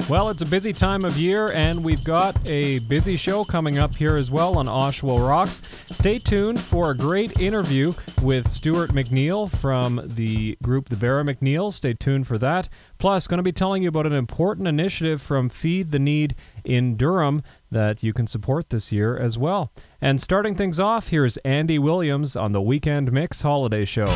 Well, it's a busy time of year, and we've got a busy show coming up here as well on Oshawa Rocks. Stay tuned for a great interview with Stuart McNeil from the group The Vera McNeils. Stay tuned for that. Plus, going to be telling you about an important initiative from Feed the Need in Durham that you can support this year as well. And starting things off, here's Andy Williams on the Weekend Mix Holiday Show.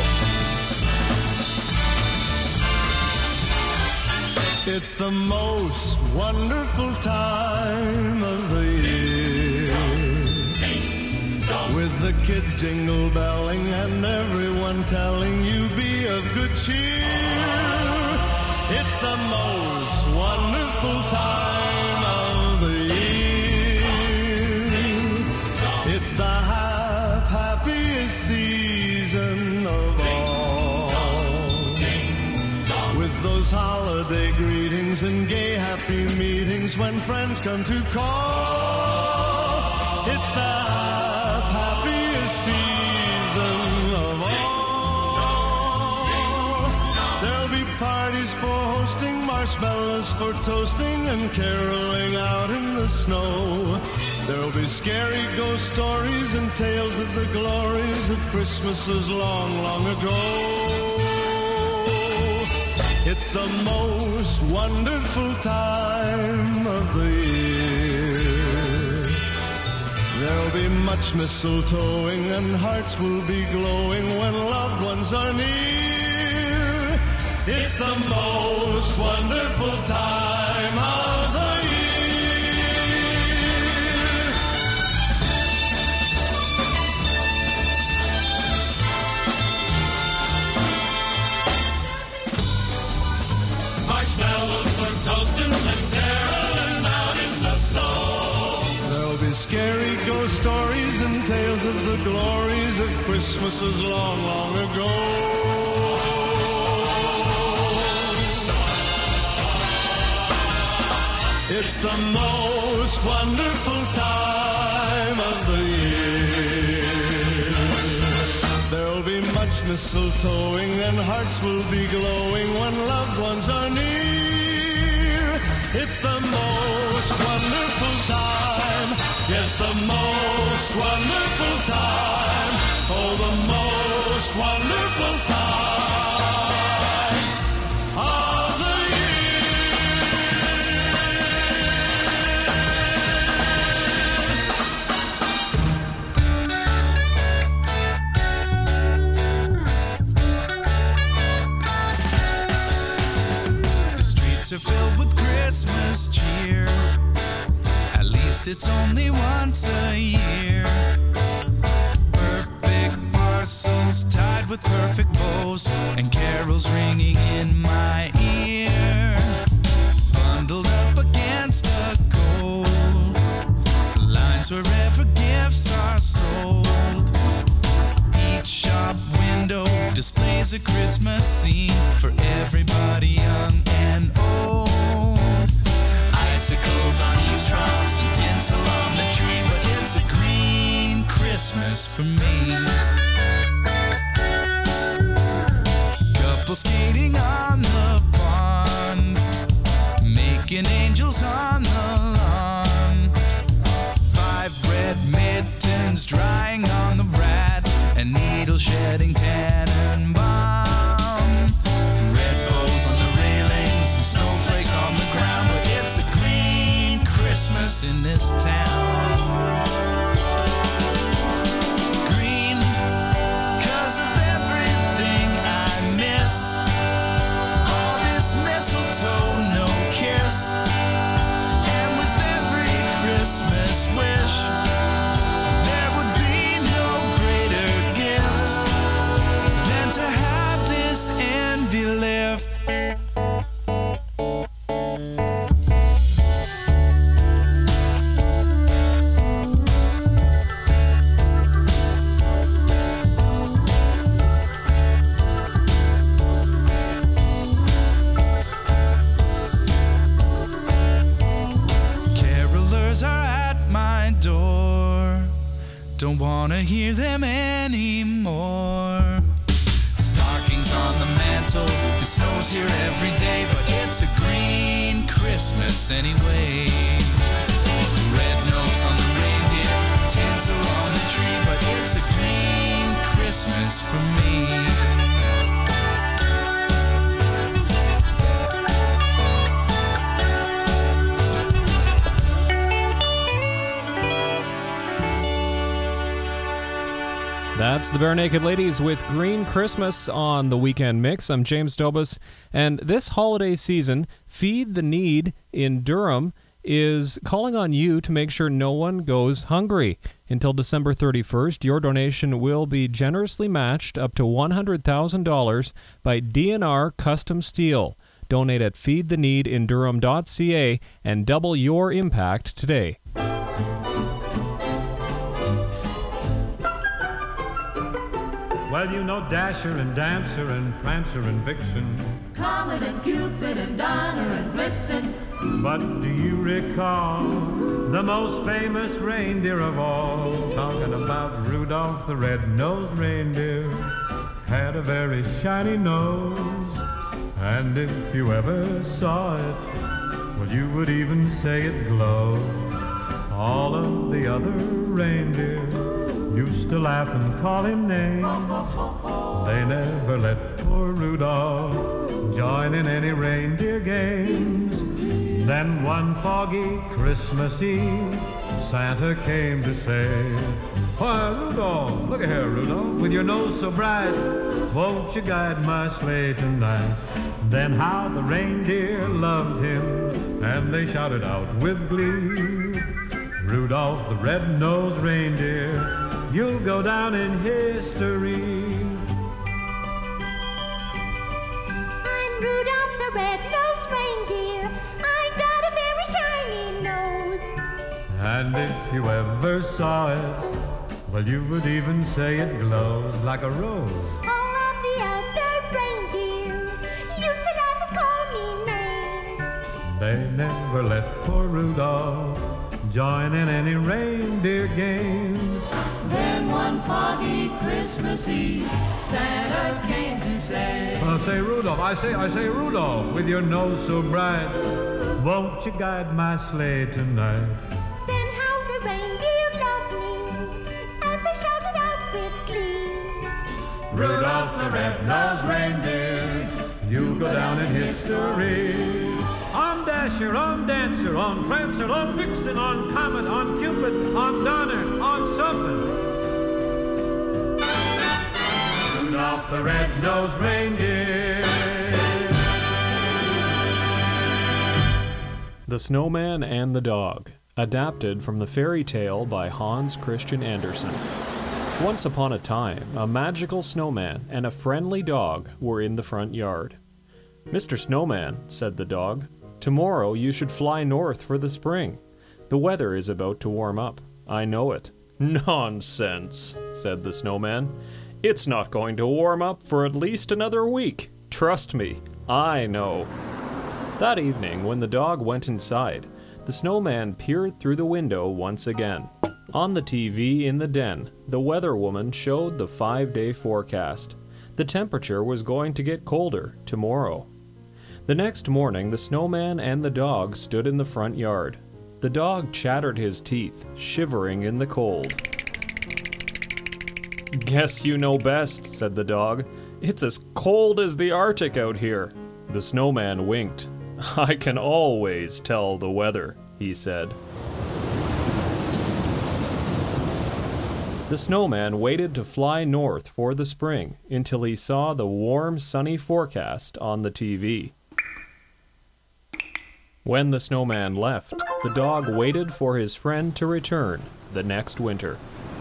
It's the most wonderful time of the year, with the kids jingle belling and everyone telling you be of good cheer. It's the most wonderful time of the year. It's the happiest season of all, with those holiday greetings and gay happy meetings when friends come to call. It's the happiest season of all. There'll be parties for hosting, marshmallows for toasting, and caroling out in the snow. There'll be scary ghost stories and tales of the glories of Christmases long, long ago. It's the most wonderful time of the year. There'll be much mistletoeing and hearts will be glowing when loved ones are near. It's the most wonderful time of the year. Marshmallows for toasting and caroling out in the snow. There'll be scary ghost stories and tales of the glories of Christmases long, long ago. It's the most wonderful time of the year. There'll be much mistletoeing and hearts will be glowing when loved ones are near. It's the most wonderful time. Yes, the most wonderful time. Oh, the most wonderful time of the Are filled with Christmas cheer. At least it's only once a year. Perfect parcels tied with perfect bows, and carols ringing in my ear. Bundled up against the cold, lines wherever gifts are sold. Each shop window displays a Christmas scene for everybody young and old. Icicles on eavesdrops and tinsel on the tree, but it's a green Christmas for me. Couples skating on the pond, making angels on the lawn. 5 red mittens drying on the rat, and needle shedding Tannenbaum. Red bows on the railings and snowflakes on the ground, but it's a green Christmas in this town. Green, 'cause of everything I miss. All this mistletoe, no kiss. And with every Christmas wish, there would be no greater gift than to have this envy lift. Carolers are at my door, don't wanna hear them anymore. Stockings on the mantle, It snows here every day, but it's a green Christmas anyway. Red nose on the reindeer, tinsel on the tree, but it's a green Christmas for me. That's the Bare Naked Ladies with Green Christmas on the Weekend Mix. I'm James Dobus, and this holiday season, Feed the Need in Durham is calling on you to make sure no one goes hungry. Until December 31st, your donation will be generously matched up to $100,000 by DNR Custom Steel. Donate at feedtheneedindurham.ca and double your impact today. Well, you know Dasher and Dancer and Prancer and Vixen, Comet and Cupid and Donner and Blitzen. but do you recall the most famous reindeer of all? Talking about Rudolph the Red-Nosed Reindeer. Had a very shiny nose, and if you ever saw it, well, you would even say it glowed. All of the other reindeer used to laugh and call him names. They never let poor Rudolph join in any reindeer games. Then one foggy Christmas Eve, Santa came to say, "Why, Rudolph, look at here, Rudolph, with your nose so bright, won't you guide my sleigh tonight?" Then how the reindeer loved him, and they shouted out with glee, "Rudolph the Red-Nosed Reindeer, you'll go down in history." I'm Rudolph the Red-Nosed Reindeer. I've got a very shiny nose. And if you ever saw it, well, you would even say it glows like a rose. All of the other reindeer used to laugh and call me names. They never let poor Rudolph join in any reindeer games. Then one foggy Christmas Eve, Santa came to say, Say Rudolph, I say Rudolph, with your nose so bright, won't you guide my sleigh tonight? Then how the reindeer loved me as they shouted out with glee. Rudolph the Red-Nosed Reindeer, you go down in history. On Dasher, on Dancer, on Prancer, on Vixen, on Comet, on Cupid, on Donner, on something. Rudolph the Red-Nosed Reindeer. The Snowman and the Dog, adapted from the fairy tale by Hans Christian Andersen. Once upon a time, a magical snowman and a friendly dog were in the front yard. "Mr. Snowman," said the dog, "tomorrow you should fly north for the spring. The weather is about to warm up. I know it." "Nonsense," said the snowman. "It's not going to warm up for at least another week. Trust me, I know." That evening, when the dog went inside, the snowman peered through the window once again. On the TV in the den, the weather woman showed the 5-day forecast. The temperature was going to get colder tomorrow. The next morning, the snowman and the dog stood in the front yard. The dog chattered his teeth, shivering in the cold. "Guess you know best," said the dog. "It's as cold as the Arctic out here." The snowman winked. "I can always tell the weather," he said. The snowman waited to fly north for the spring until he saw the warm, sunny forecast on the TV. When the snowman left, the dog waited for his friend to return the next winter.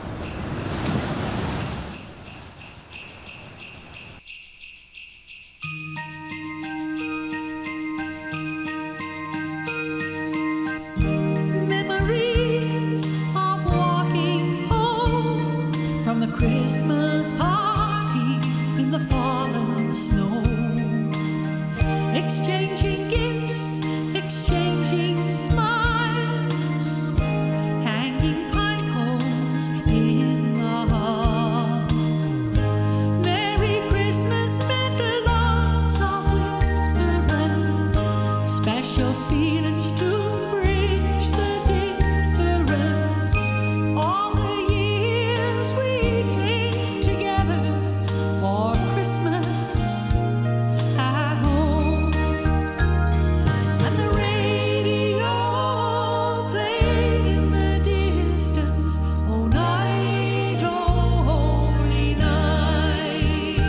Memories of walking home from the Christmas party in the fallen snow, exchanging gifts, exchanging smiles, hanging pine cones in the hall. Merry Christmas meant lots of feelings to bridge the difference. All the years we came together for Christmas at home, and the radio played in the distance. Oh, night, oh, holy night.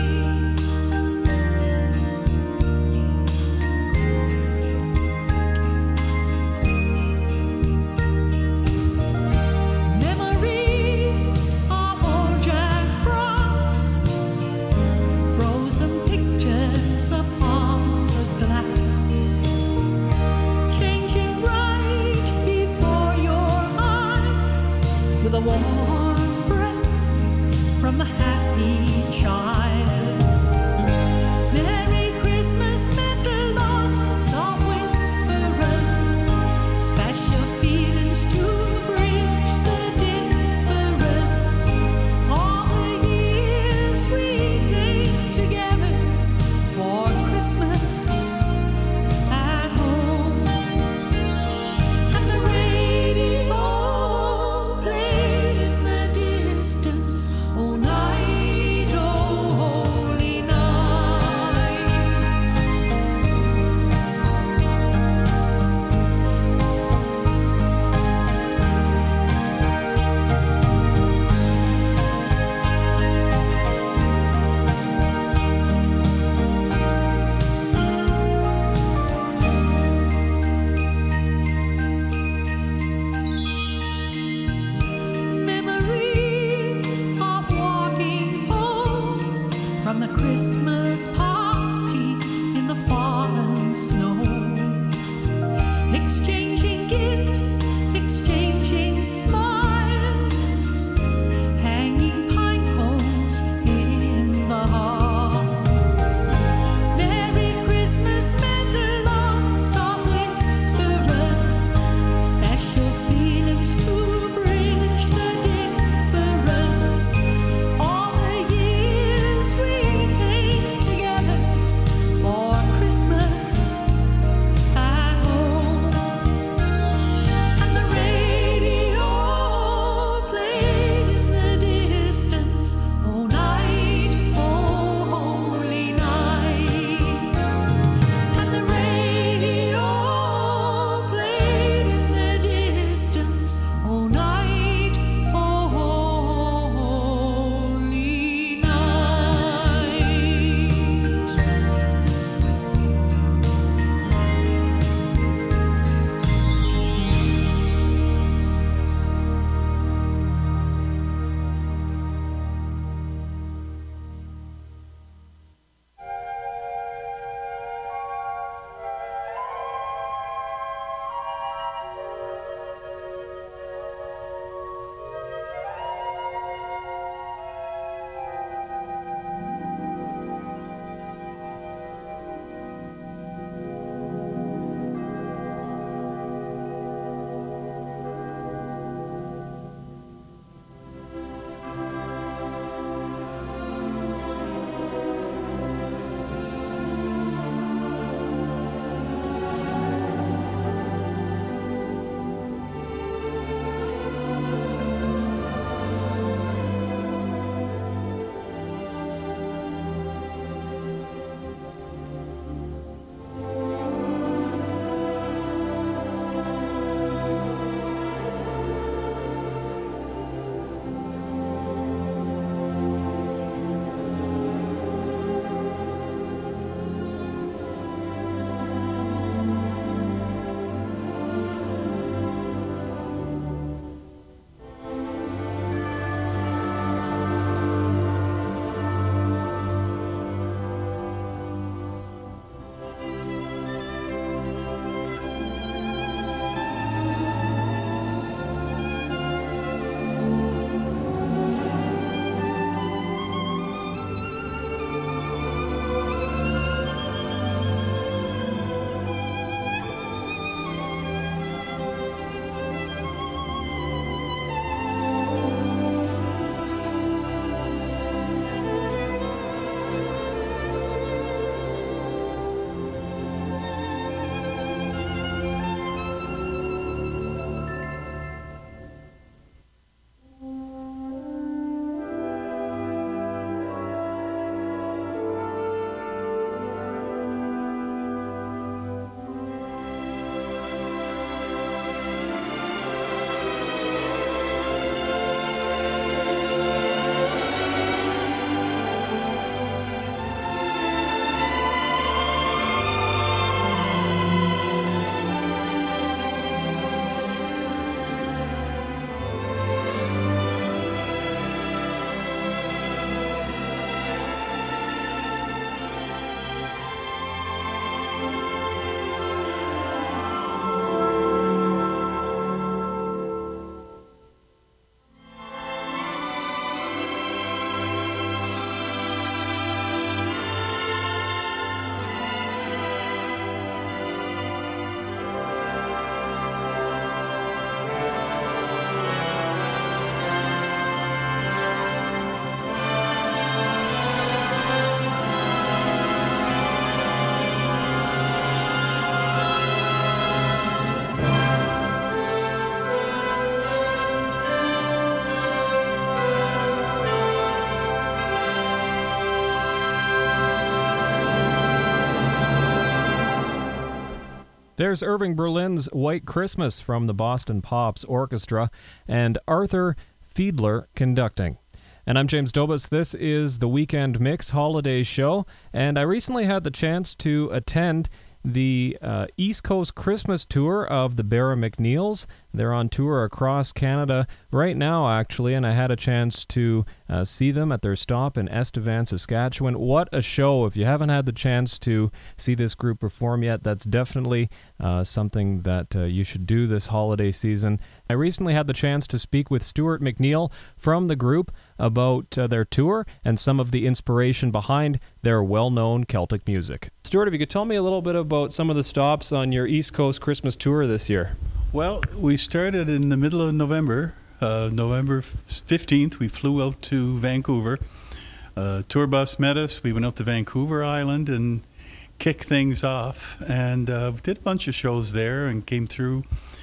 There's Irving Berlin's White Christmas from the Boston Pops Orchestra and Arthur Fiedler conducting. And I'm James Dobas. This is the Weekend Mix Holiday Show, and I recently had the chance to attend the East Coast Christmas tour of the Barra McNeils. They're on tour across Canada right now, actually, and I had a chance to see them at their stop in Estevan, Saskatchewan. What a show. If you haven't had the chance to see this group perform yet, that's definitely something that you should do this holiday season. I recently had the chance to speak with Stuart McNeil from the group about their tour and some of the inspiration behind their well-known Celtic music. Stuart, if you could tell me a little bit about some of the stops on your East Coast Christmas tour this year. Well, we started in the middle of November. November 15th, we flew out to Vancouver. Tour bus met us. We went out to Vancouver Island and kicked things off. And we did a bunch of shows there and came through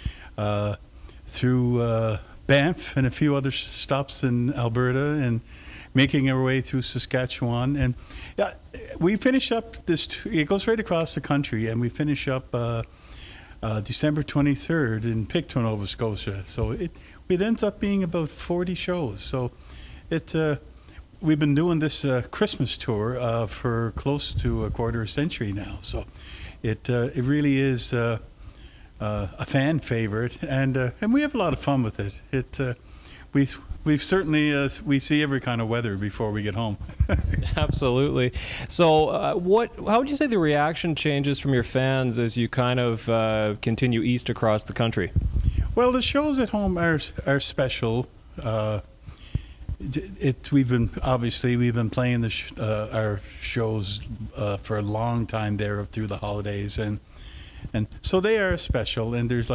Banff and a few other stops in Alberta and making our way through Saskatchewan. And we finish up this, it goes right across the country, and we finish up December 23rd in Pictou, Nova Scotia. So it ends up being about 40 shows. So we've been doing this Christmas tour for close to a quarter century now. So it really is a fan favorite, and we have a lot of fun with it. We've certainly we see every kind of weather before we get home. Absolutely. So, how would you say the reaction changes from your fans as you kind of continue east across the country? Well, the shows at home are special. We've been playing our shows for a long time there through the holidays, and so they are special. And there's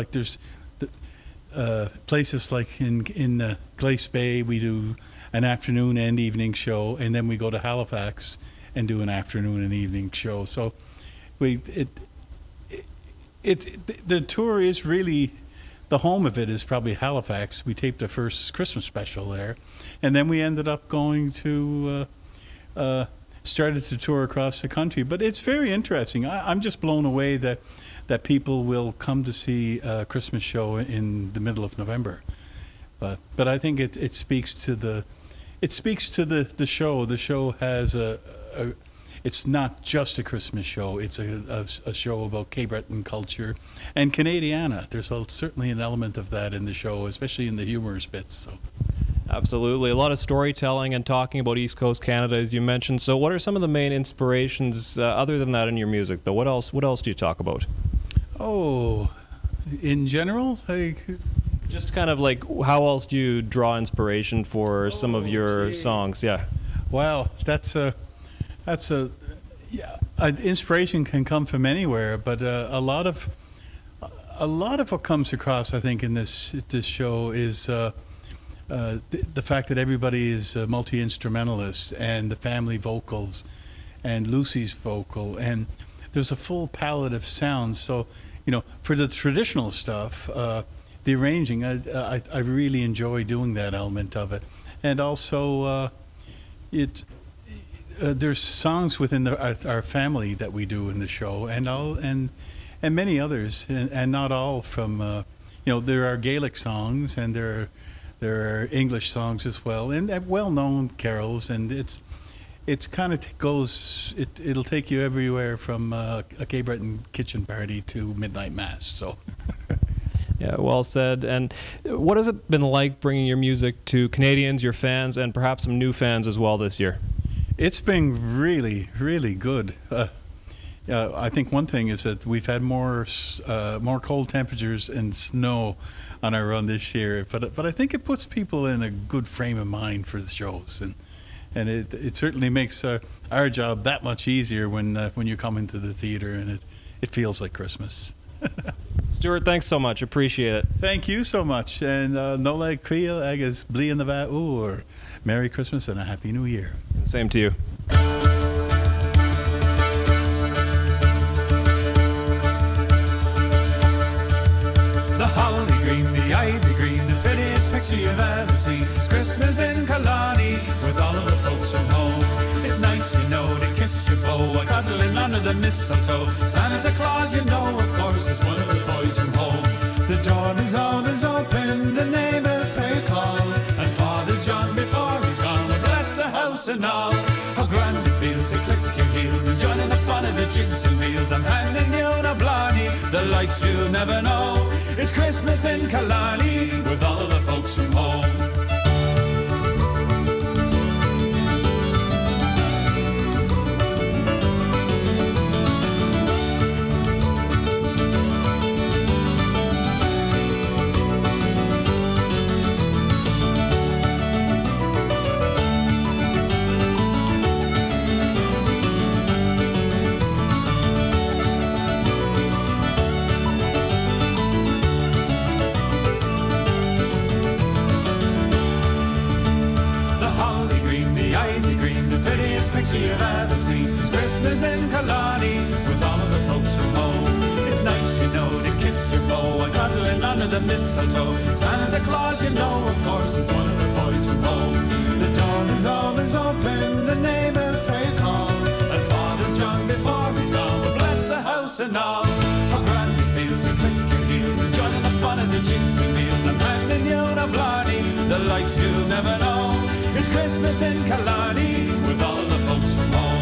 places like in Glace Bay, we do an afternoon and evening show, and then we go to Halifax and do an afternoon and evening show. So the tour is really, the home of it is probably Halifax. We taped the first Christmas special there, and then we ended up going to started to tour across the country. But it's very interesting. I'm just blown away that people will come to see a Christmas show in the middle of November. But I think it speaks to the show. The show has it's not just a Christmas show. It's a show about Cape Breton culture and Canadiana. There's certainly an element of that in the show, especially in the humorous bits. So. Absolutely. A lot of storytelling and talking about East Coast Canada, as you mentioned. So what are some of the main inspirations other than that in your music, though? What else do you talk about? Oh, in general? Just kind of like, how else do you draw inspiration for some of your songs? Yeah. Wow, inspiration can come from anywhere, but a lot of what comes across, I think, in this show is the fact that everybody is a multi-instrumentalist, and the family vocals, and Lucy's vocal, and there's a full palette of sounds. So, for the traditional stuff, the arranging, I really enjoy doing that element of it, and also there's songs within our family that we do in the show, and many others, and not all from there are Gaelic songs, and there are English songs as well, and well-known carols, and it's kind of goes. It'll take you everywhere from a Cape Breton kitchen party to midnight mass. So. Yeah, well said. And what has it been like bringing your music to Canadians, your fans, and perhaps some new fans as well this year? It's been really, really good. I think one thing is that we've had more cold temperatures and snow on our run this year, but I think it puts people in a good frame of mind for the shows, and it certainly makes our job that much easier when you come into the theater and it feels like Christmas. Stuart, thanks so much. Appreciate it. Thank you so much. And Nola Creel agus Bli in the Va or Merry Christmas and a Happy New Year. Same to you. The holly green, the ivy green, the prettiest picture you've ever seen. It's Christmas in Killarney with all of the folks from home. It's nice, to kiss your beau, cuddling under the mistletoe. mistletoe. Santa Claus, you know, of course, is one of the boys from home. The door is always open, the neighbors pay a call, and Father John, before he's gone, will bless the house and all. How grand it feels to click your heels and join in the fun of the jigs and reels. I'm handing you the blarney, the likes you never know. It's Christmas in Killarney with all of the folks from home. You've ever seen. It's Christmas in Killarney with all of the folks from home. It's nice, you know, to kiss your beau and cuddling under the mistletoe. Santa Claus, you know, of course, is one of the boys from home. The door is always open, the neighbors pay a call, and Father John, before he's gone, will bless the house and all. How grand it feels to click your heels and join in the fun of the jigs and reels. I'm handing you the blarney, the likes you never know. It's Christmas in Killarney with all of the folks from home.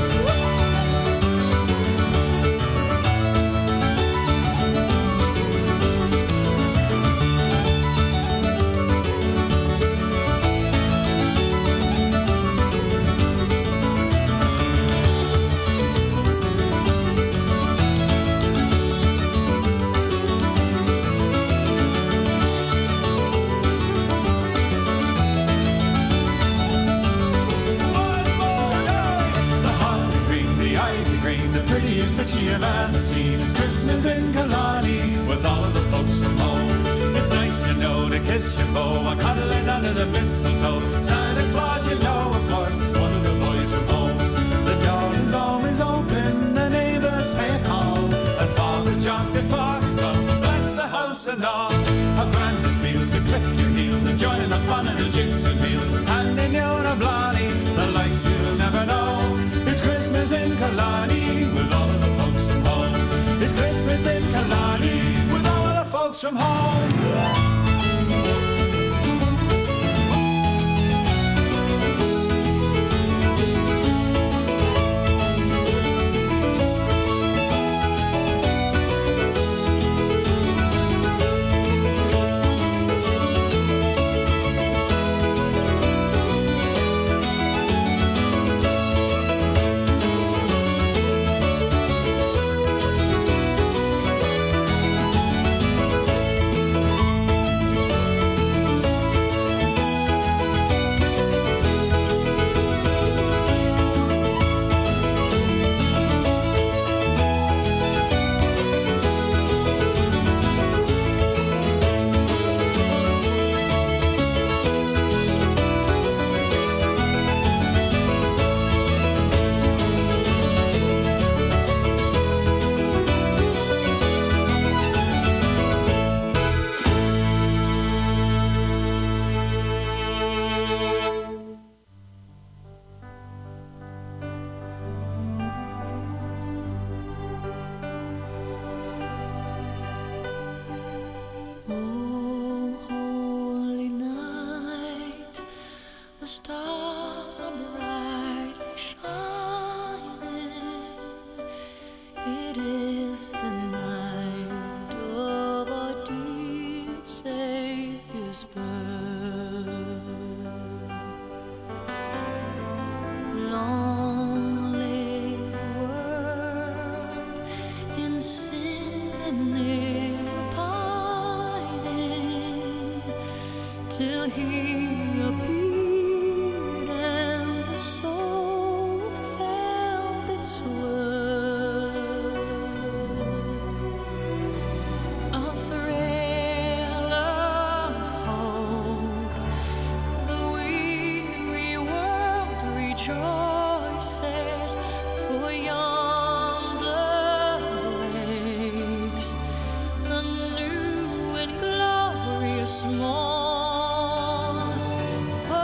Picture you've ever seen. It's Christmas in Killarney with all of the folks from home. It's nice, you know, to kiss your beau while cuddling under the mistletoe. Santa Claus, you know, of course, is one of the boys from home. The door is always open, the neighbors pay a call, and Father John, before he's gone, bless the house and all. How grand it feels to click your heels and join in the fun of the jigs and reels. Handing you the blarney, the likes you'll never know. It's Christmas in Killarney with all of the folks from home. It's Christmas in Killarney with all of the folks from home. Small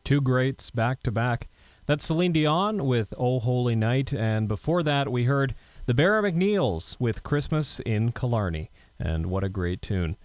Two greats back to back. That's Celine Dion with Oh Holy Night, and before that we heard the Barra McNeils with Christmas in Killarney, and what a great tune.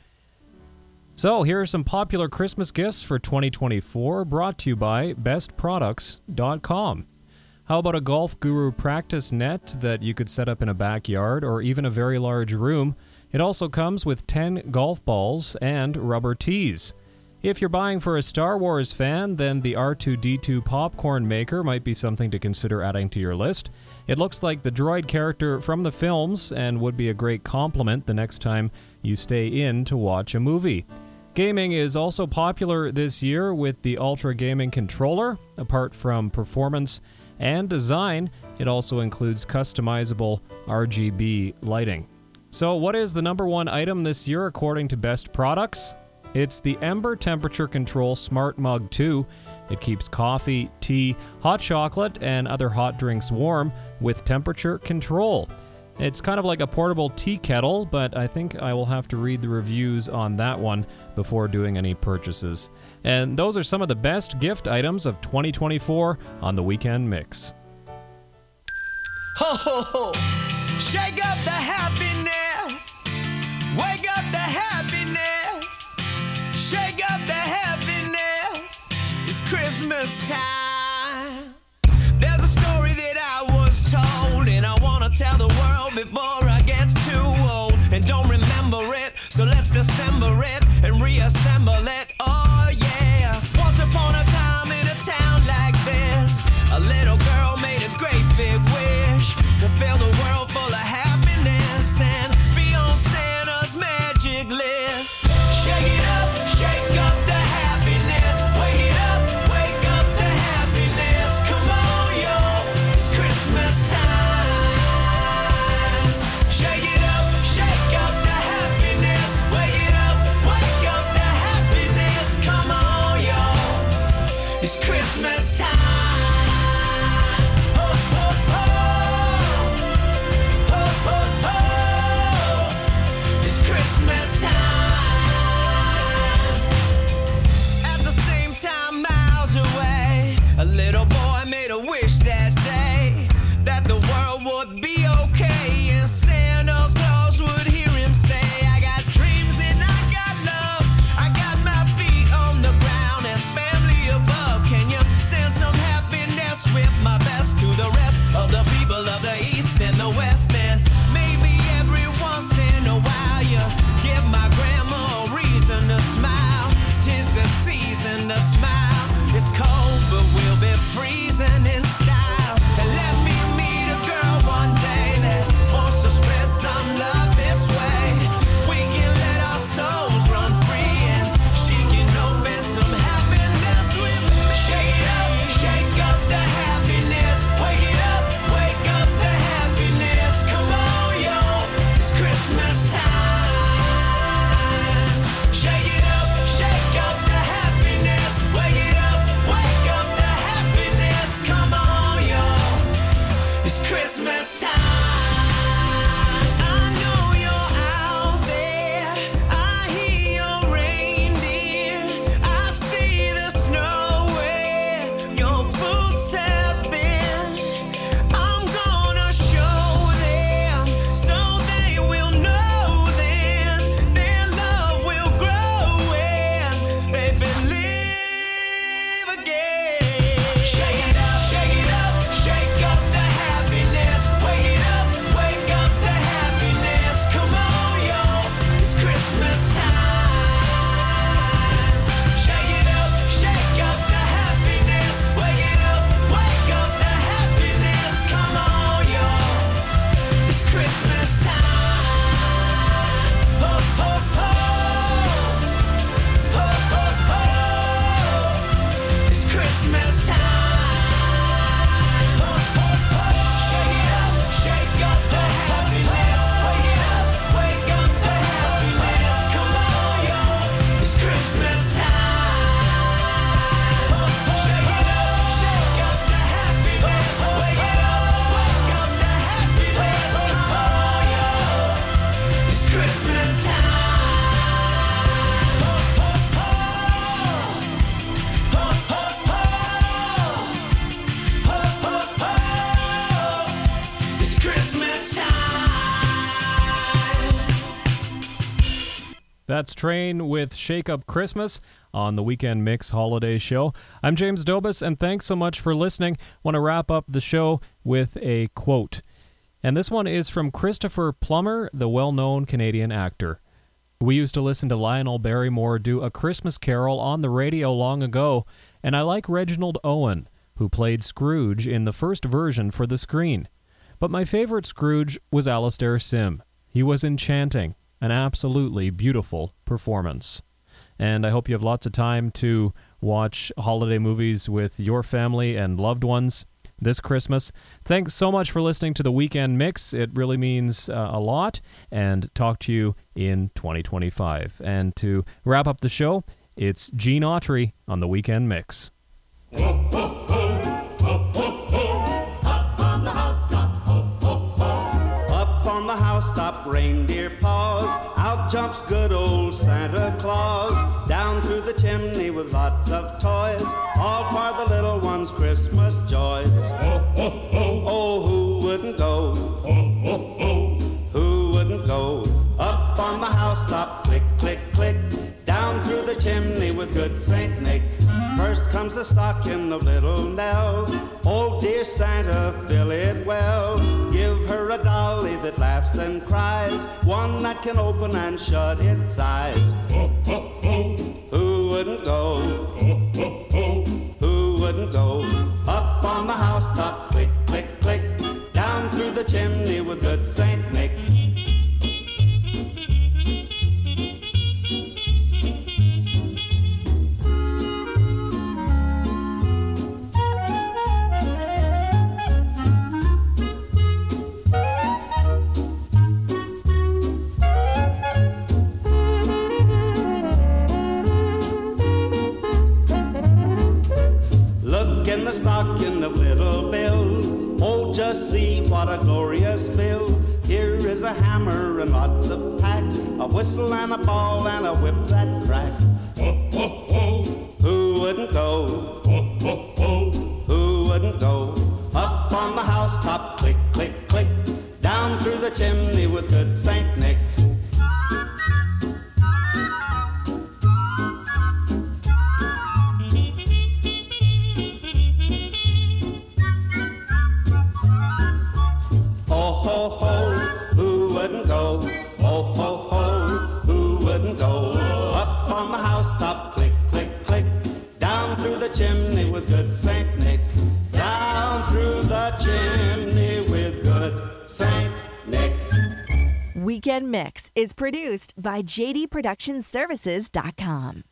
So here are some popular Christmas gifts for 2024, brought to you by bestproducts.com. How about a Golf Guru practice net that you could set up in a backyard or even a very large room? It also comes with 10 golf balls and rubber tees. If you're buying for a Star Wars fan, then the R2-D2 popcorn maker might be something to consider adding to your list. It looks like the droid character from the films and would be a great compliment the next time you stay in to watch a movie. Gaming is also popular this year with the Ultra Gaming Controller. Apart from performance and design, it also includes customizable RGB lighting. So what is the number one item this year according to Best Products? It's the Ember Temperature Control Smart Mug 2. It keeps coffee, tea, hot chocolate, and other hot drinks warm with temperature control. It's kind of like a portable tea kettle, but I think I will have to read the reviews on that one before doing any purchases. And those are some of the best gift items of 2024 on the Weekend Mix. Ho, ho, ho. Shake up the happiness. Wake up the happiness. Shake up the happiness. It's Christmas time. There's a story that I was told, and I want to tell the world before I get too old and don't remember it. So let's dissemble it and reassemble it. Oh yeah. Once upon a time in a town like this, a little girl made a great big wish to fill the world full of happiness and be on Santa's magic list. Shake it up, shake up the happiness. Wake it up, wake up the happiness. Come on, yo, it's Christmas time. Shake it up, shake up the happiness. Wake it up, wake up the happiness. Come on, yo, it's Christmas time. Ho, ho, ho. Ho, ho, ho. It's Christmas time. At the same time, miles away, a little boy made a wish that day that the world would be okay and Santa Claus would hear him say, I got dreams and I got love. I got my feet on the ground and family above. Can you send some happiness with my best to the rest of the people of the East and the West? And maybe every once in a while you give my grandma a reason to smile. 'Tis the season to smile. It's cold, but we'll be freezing in style. And let me meet a girl one day that wants to spread some love this way. We can let our souls run free and she can open some happiness with me. Shake it up, shake up the happiness. Wake it up, wake up the happiness. Come on, yo, it's Christmas time. Shake it up, shake up the happiness. Wake it up, wake up the happiness. Come on, yo, it's Christmas time. I know you're out there. I hear your reindeer. I see the snow where your boots have been. I'm gonna show them so they will know then their love will grow and they believe again. Shake it up, shake up the happiness. Wake it up, That's Train with Shake Up Christmas on the Weekend Mix Holiday Show. I'm James Dobus, and thanks so much for listening. Want to wrap up the show with a quote. And this one is from Christopher Plummer, the well-known Canadian actor. We used to listen to Lionel Barrymore do A Christmas Carol on the radio long ago, and I like Reginald Owen, who played Scrooge in the first version for the screen. But my favorite Scrooge was Alastair Sim. He was enchanting, an absolutely beautiful performance. And I hope you have lots of time to watch holiday movies with your family and loved ones this Christmas. Thanks so much for listening to the Weekend Mix. It really means a lot, and talk to you in 2025. And to wrap up the show, it's Gene Autry on the Weekend Mix. The housetop, reindeer paws, out jumps good old Santa Claus, down through the chimney with lots of toys, all for the little ones' Christmas joys. Oh, who wouldn't go? Who wouldn't go? Up on the housetop, click, click, click, down through the chimney with good Saint Nick. First comes the stocking of little Nell. Oh, dear Santa, fill it well. Give her a dolly that laughs and cries, one that can open and shut its eyes. Who wouldn't go? Who wouldn't go? Up on the housetop, click, click, click, down through the chimney with good Saint Nick. In the stocking of little Bill, oh, just see what a glorious bill. Here is a hammer and lots of tacks, a whistle and a ball and a whip that cracks. Who wouldn't go? Who wouldn't go? Up on the housetop, click, click, click, down through the chimney with good Saint Nick. Chimney with good Saint Nick, down through the chimney with good Saint Nick. Weekend Mix is produced by JDProductionsServices.com.